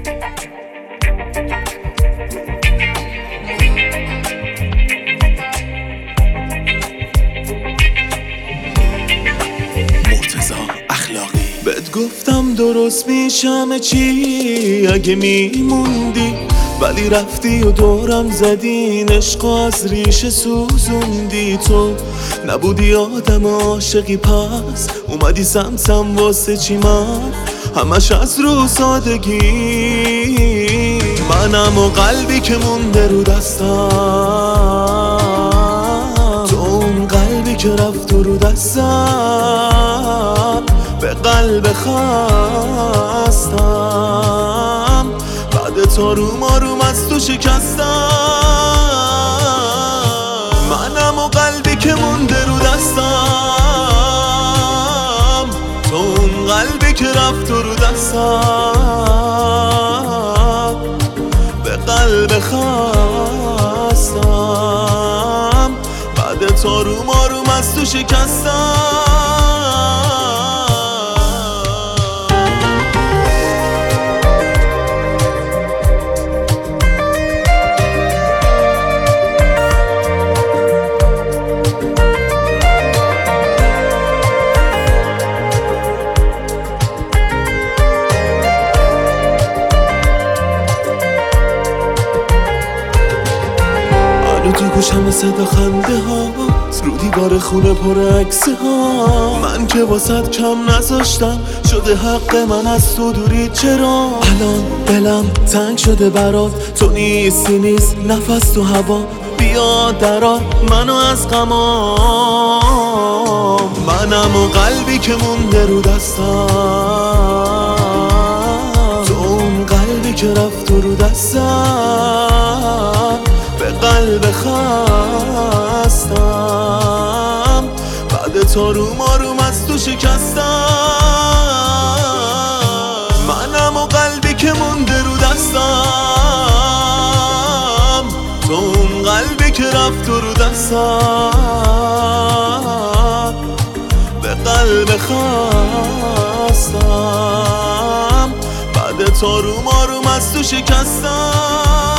بهت گفتم درست میشم چی اگه میموندی، ولی رفتی و دورم زدی، عشق از ریشه سوزوندی. تو نبودی آدم عاشقی، پس اومدی سمسم واسه چی؟ من همش از رو سادگی، منم و قلبی که مونده رو دستم، تو اون قلبی که رفت رو دستم، به قلب خستم، بعد تو روم از تو شکستم. منم و قلبی که مونده رو دستم، تو اون قلبی که رفت رو دستم، به قلب خستم، بعد تو روم از تو شکستم. تو گوشم صدا خنده ها، رو دیوار خونه پر عکسه ها، من که واسد کم نذاشتم، شده حق من از تو دوری. چرا الان دلم تنگ شده برات، تو نیستی نیست نفس تو هوا، بیا درار منو از غمام. منم و قلبی که مونده رو دستم، تو اون قلبی که رفت رو دستم، به قلب خستم، بعد تو روم از تو شکستم. منم و قلبی که مونده رو دستم، تو اون قلبی که رفت رو دستم، به قلب خستم، بعد تو روم از تو شکستم.